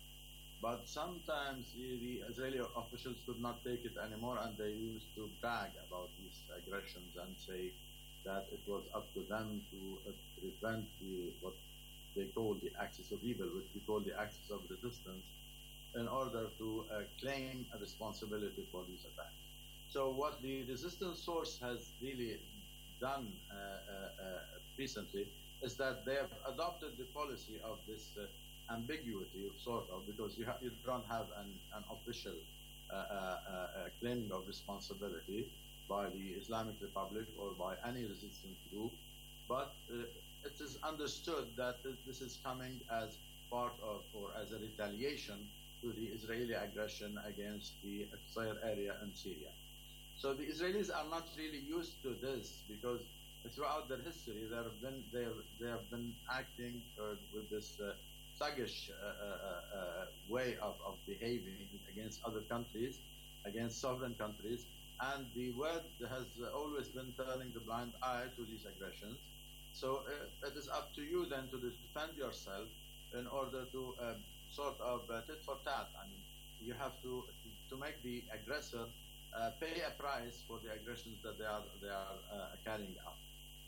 But sometimes the Israeli officials could not take it anymore, and they used to brag about these aggressions and say that it was up to them to uh, prevent the, what they call the axis of evil, which we call the axis of resistance, in order to uh, claim a responsibility for these attacks. So what the resistance source has really done uh, uh, uh, recently is that they have adopted the policy of this uh, ambiguity, sort of, because you, ha- you don't have an, an official uh, uh, uh, claiming of responsibility by the Islamic Republic or by any resistance group, but uh, it is understood that this is coming as part of or as a retaliation to the Israeli aggression against the Qusayr area in Syria. So the Israelis are not really used to this because throughout their history they have been they have, they have been acting uh, with this uh, thuggish uh, uh, uh, way of, of behaving against other countries, against sovereign countries, and the West has always been turning the blind eye to these aggressions. So uh, it is up to you then to defend yourself in order to uh, sort of uh, tit for tat. I mean, you have to to make the aggressor uh, pay a price for the aggressions that they are they are uh, carrying out.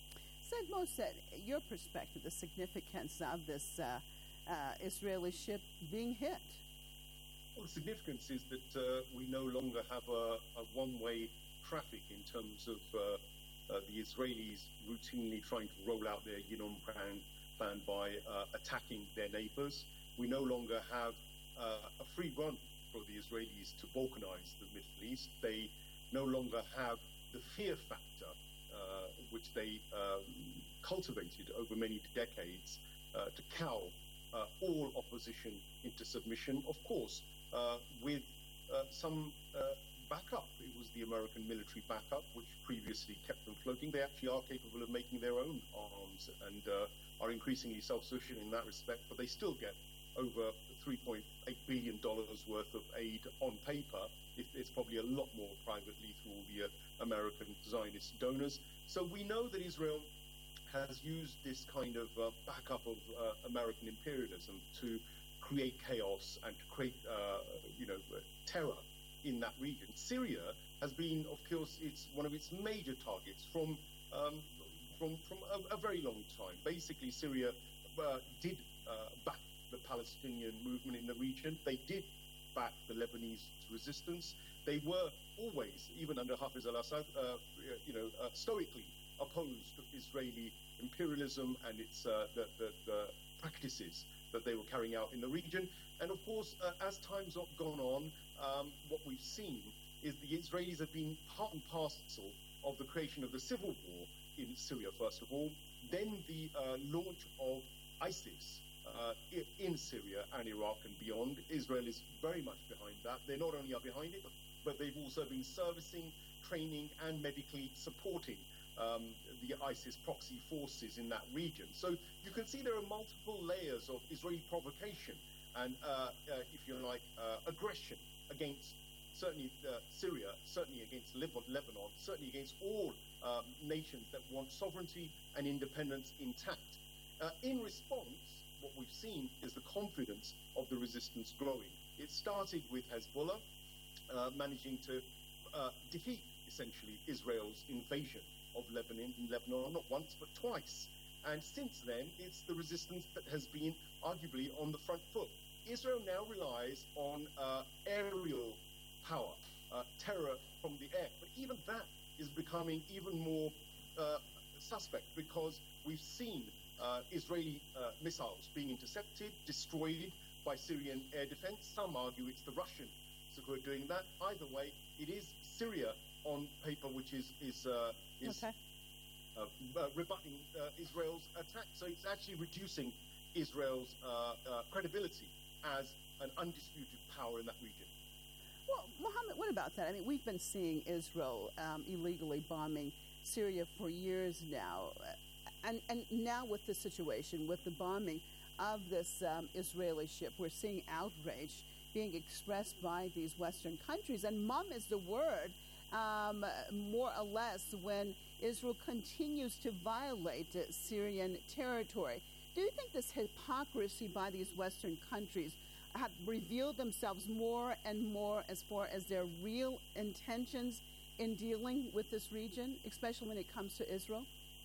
Said Mohsen, your perspective, the significance of this uh, uh, Israeli ship being hit. Well, the significance is that uh, we no longer have a, a one-way traffic in terms of uh, uh, the Israelis routinely trying to roll out their Yinon plan, plan by uh, attacking their neighbors. We no longer have uh, a free run for the Israelis to balkanize the Middle East. They no longer have the fear factor, uh, which they um, cultivated over many decades uh, to cow uh, all opposition into submission. Of course, Uh, with uh, some uh, backup. It was the American military backup, which previously kept them floating. They actually are capable of making their own arms and uh, are increasingly self-sufficient in that respect, but they still get over three point eight billion dollars worth of aid on paper. It's probably a lot more privately through all the uh, American Zionist donors. So we know that Israel has used this kind of uh, backup of uh, American imperialism to create chaos and to create, uh, you know, uh, terror in that region. Syria has been, of course, it's one of its major targets from um, from from a, a very long time. Basically, Syria uh, did uh, back the Palestinian movement in the region. They did back the Lebanese resistance. They were always, even under Hafez al-Assad, uh, you know, uh, stoically opposed to Israeli imperialism and its uh, the, the, the practices that they were carrying out in the region. And of course, uh, as time's gone on, um, what we've seen is the Israelis have been part and parcel of the creation of the civil war in Syria, first of all, then the uh, launch of ISIS uh, in Syria and Iraq and beyond. Israel is very much behind that. They not only are behind it, but they've also been servicing, training, and medically supporting Um, the ISIS proxy forces in that region. So you can see there are multiple layers of Israeli provocation and, uh, uh, if you like, uh, aggression against certainly uh, Syria, certainly against Lebanon, certainly against all um, nations that want sovereignty and independence intact. Uh, in response, what we've seen is the confidence of the resistance growing. It started with Hezbollah uh, managing to uh, defeat, essentially, Israel's invasion of Lebanon, Lebanon, not once but twice. And since then, it's the resistance that has been arguably on the front foot. Israel now relies on uh, aerial power, uh, terror from the air. But even that is becoming even more uh, suspect because we've seen uh, Israeli uh, missiles being intercepted, destroyed by Syrian air defense. Some argue it's the Russians who are doing that. Either way, it is Syria on paper which is is uh, is okay. uh, uh, rebutting uh, Israel's attack. So it's actually reducing Israel's uh, uh, credibility as an undisputed power in that region. Well, Mohammed, what about that? I mean, we've been seeing Israel um, illegally bombing Syria for years now. And, and now with the situation, with the bombing of this um, Israeli ship, we're seeing outrage being expressed by these Western countries. And mum is the word, um, more or less, when Israel continues to violate uh, Syrian territory. Do you think this hypocrisy by these Western countries have revealed themselves more and more as far as their real intentions in dealing with this region, especially when it comes to Israel?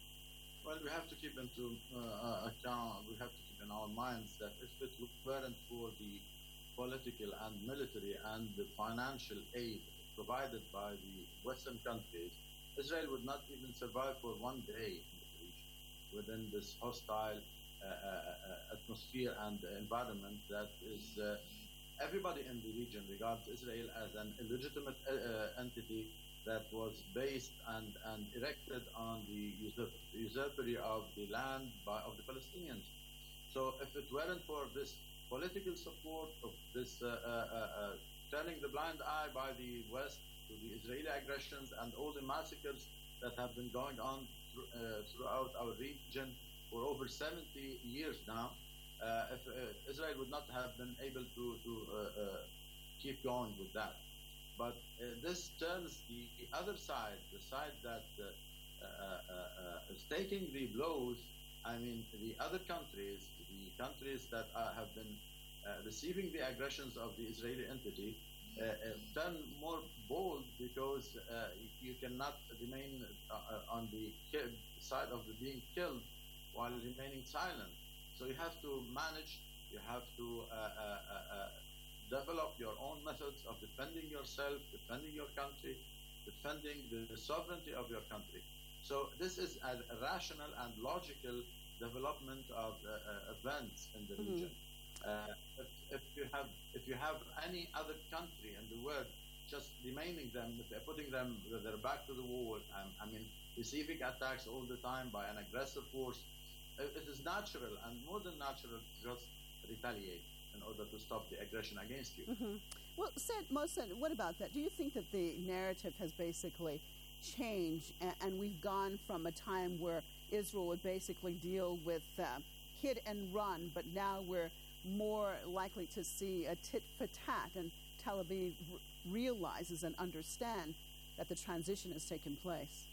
Well, we have to keep into uh, account, we have to keep in our minds that if it weren't for the political and military and the financial aid provided by the Western countries, Israel would not even survive for one day in the region within this hostile uh, uh, atmosphere and environment that is uh, everybody in the region regards Israel as an illegitimate uh, entity that was based and, and erected on the usurp usurpery of the land by, of the Palestinians. So if it weren't for this political support of this uh, uh, uh, turning the blind eye by the West to the Israeli aggressions and all the massacres that have been going on th uh, throughout our region for over seventy years now, uh, if uh, Israel would not have been able to, to uh, uh, keep going with that. But uh, this turns the, the other side, the side that uh, uh, uh, uh, is taking the blows. I mean, the other countries, the countries that uh, have been uh, receiving the aggressions of the Israeli entity, uh, uh, turn more bold because uh, you cannot remain uh, on the side of the being killed while remaining silent. So you have to manage, you have to uh, uh, uh, develop your own methods of defending yourself, defending your country, defending the, the sovereignty of your country. So this is a, a rational and logical development of uh, uh, events in the Mm-hmm. region. Uh, if, if you have if you have any other country in the world just remaining them, putting them their back to the wall, um, I mean, receiving attacks all the time by an aggressive force, it, it is natural and more than natural to just retaliate in order to stop the aggression against you. Mm-hmm. Well, Said, Mohsen, what about that? Do you think that the narrative has basically changed and, and we've gone from a time where Israel would basically deal with uh, hit and run, but now we're more likely to see a tit for tat, and Tel Aviv r realizes and understands that the transition has taken place?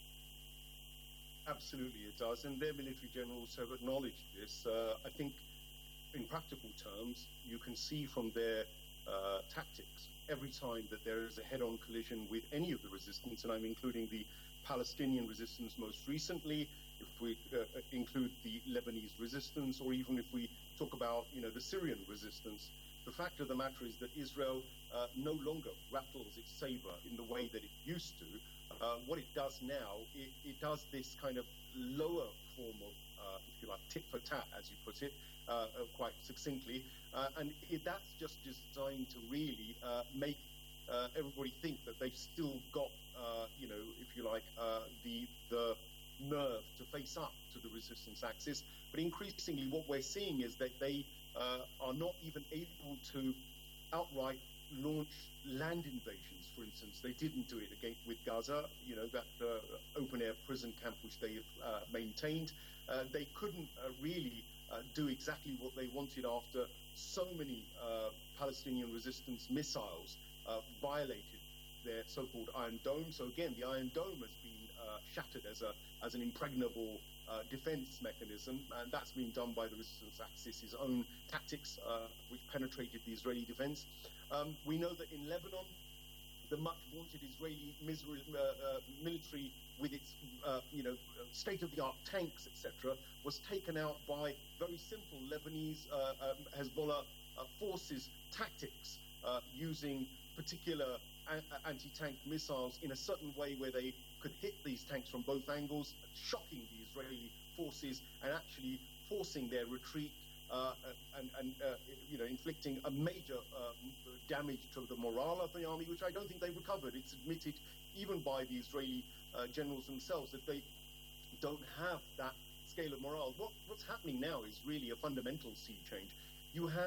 Absolutely, it does, and their military generals have acknowledged this. Uh, I think in practical terms, you can see from their uh, tactics every time that there is a head-on collision with any of the resistance, and I'm including the Palestinian resistance most recently, if we uh, include the Lebanese resistance, or even if we talk about, you know, the Syrian resistance, the fact of the matter is that Israel uh, no longer rattles its saber in the way that it used to. Uh, what it does now, it, it does this kind of lower form of, uh, if you like, tit for tat, as you put it, uh, uh, quite succinctly, uh, and it, that's just designed to really uh, make uh, everybody think that they've still got, uh, you know, if you like, uh, the the nerve to face up to the resistance axis. But increasingly, what we're seeing is that they uh, are not even able to outright launch land invasions. For instance, they didn't do it again with Gaza, you know, that uh, open-air prison camp which they uh, maintained. Uh, they couldn't uh, really uh, do exactly what they wanted after so many uh, Palestinian resistance missiles uh, violated their so-called Iron Dome. So again, the Iron Dome has been uh, shattered as a as an impregnable uh, defense mechanism, and that's been done by the resistance axis's own tactics, uh, which penetrated the Israeli defense. Um, we know that in Lebanon, the much-wanted Israeli misery, uh, uh, military, with its uh, you know state-of-the-art tanks, et cetera, was taken out by very simple Lebanese uh, um, Hezbollah uh, forces tactics, uh, using particular anti-tank missiles in a certain way where they could hit these tanks from both angles, shocking the Israeli forces and actually forcing their retreat, uh, and, and uh, you know, inflicting a major uh, damage to the morale of the army, which I don't think they recovered. It's admitted even by the Israeli uh, generals themselves that they don't have that scale of morale. What, what's happening now is really a fundamental sea change. You have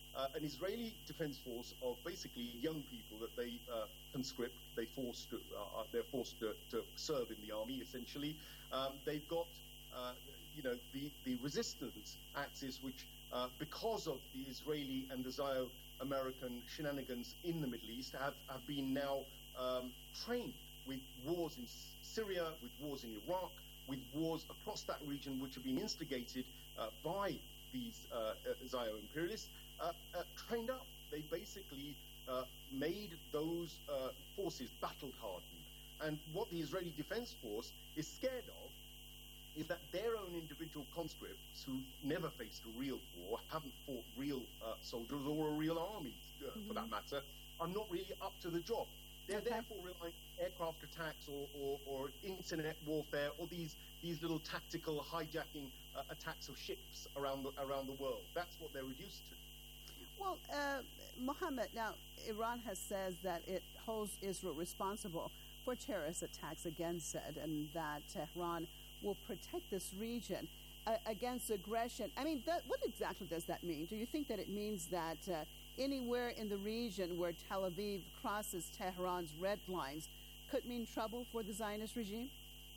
uh, an Israeli defense force of basically young people that they uh, conscript, they forced to, uh, they're forced to, to serve in the army, essentially. Um, they've got, uh, you know, the, the resistance axis, which, uh, because of the Israeli and the Zio-American shenanigans in the Middle East, have, have been now um, trained with wars in Syria, with wars in Iraq, with wars across that region, which have been instigated uh, by these uh, uh, Zio-imperialists, uh, uh, trained up. They basically uh, made those uh, forces battle-hardened. And what the Israeli Defense Force is scared of is that their own individual conscripts, who never faced a real war, haven't fought real uh, soldiers or a real army, uh, mm-hmm. for that matter, are not really up to the job. They're okay. therefore relying on aircraft attacks or, or, or internet warfare or these these little tactical hijacking uh, attacks of ships around the, around the world. That's what they're reduced to. Well, uh, Mohammed, now Iran has said that it holds Israel responsible for terrorist attacks against it, and that Tehran will protect this region uh, against aggression. I mean, that, what exactly does that mean? Do you think that it means that uh, anywhere in the region where Tel Aviv crosses Tehran's red lines could mean trouble for the Zionist regime?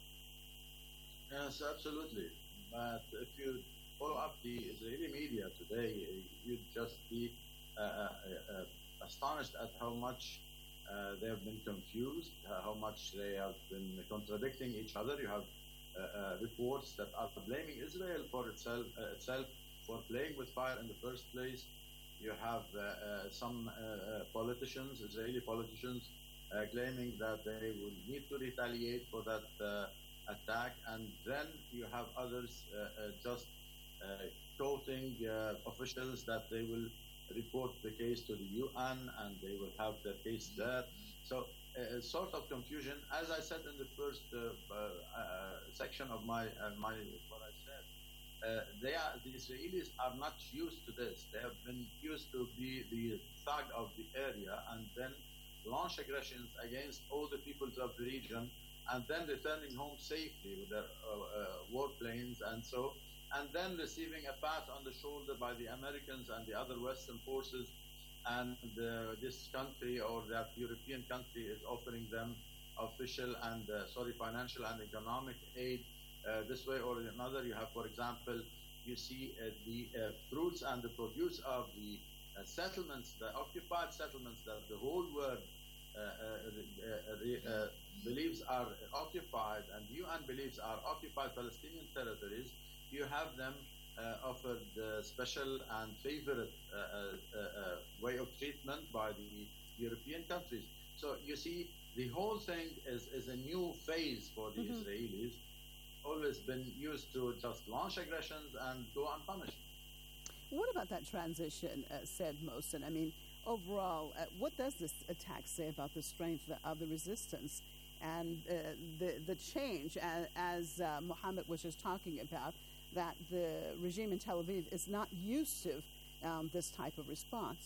Yes, absolutely. But if you follow up the Israeli media today, you'd just be uh, uh, uh, astonished at how much uh, they have been confused, uh, how much they have been contradicting each other. You have uh, uh, reports that are blaming Israel for itself, uh, itself for playing with fire in the first place. You have uh, uh, some uh, uh, politicians, Israeli politicians, uh, claiming that they will need to retaliate for that uh, attack, and then you have others uh, uh, just uh, quoting uh, officials that they will report the case to the U N and they will have the case there. So a uh, sort of confusion. As I said in the first uh, uh, uh, section of my uh, my what I said, uh, they are the Israelis are not used to this. They have been used to be the thug of the area and then launch aggressions against all the peoples of the region, and then returning home safely with their uh, uh, warplanes and so, and then receiving a pat on the shoulder by the Americans and the other Western forces, and uh, this country or that European country is offering them official and, uh, sorry, financial and economic aid uh, this way or another. You have, for example, you see uh, the uh, fruits and the produce of the uh, settlements, the occupied settlements that the whole world Uh, uh, uh, uh, believes are occupied and the U N believes are occupied Palestinian territories. You have them uh, offered uh, special and favorite uh, uh, uh, way of treatment by the European countries. So you see, the whole thing is, is a new phase for the mm-hmm. Israelis. Always been used to just launch aggressions and go unpunished. What about that transition, uh, said Mohsen? I mean, overall, uh, what does this attack say about the strength of the resistance and uh, the the change, as, as uh, Mohammed was just talking about, that the regime in Tel Aviv is not used to um, this type of response?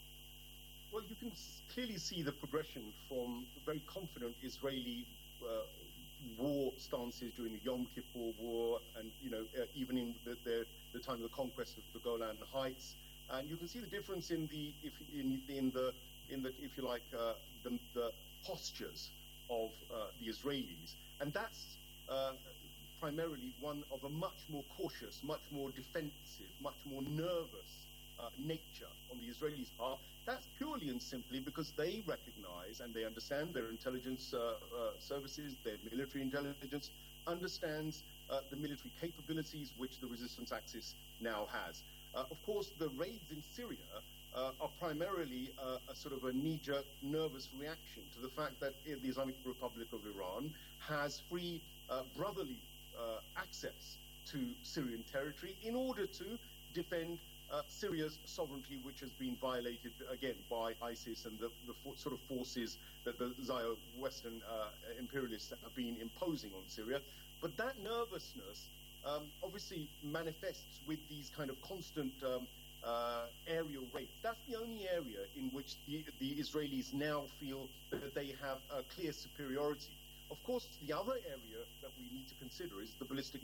Well, you can clearly see the progression from very confident Israeli uh, war stances during the Yom Kippur War, and you know, uh, even in the, the, the time of the conquest of the Golan Heights. And you can see the difference in the, if in, in the, in the, if you like, uh, the, the postures of uh, the Israelis, and that's uh, primarily one of a much more cautious, much more defensive, much more nervous uh, nature on the Israelis' part. That's purely and simply because they recognise and they understand their intelligence uh, uh, services, their military intelligence understands uh, the military capabilities which the resistance axis now has. Uh, of course, the raids in Syria uh, are primarily uh, a sort of a knee-jerk, nervous reaction to the fact that the Islamic Republic of Iran has free, uh, brotherly uh, access to Syrian territory in order to defend uh, Syria's sovereignty, which has been violated, again, by ISIS and the, the for, sort of forces that the Zio Western uh, imperialists have been imposing on Syria. But that nervousness Um, obviously manifests with these kind of constant um, uh, aerial raids. That's the only area in which the, the Israelis now feel that they have a clear superiority. Of course, the other area that we need to consider is the ballistic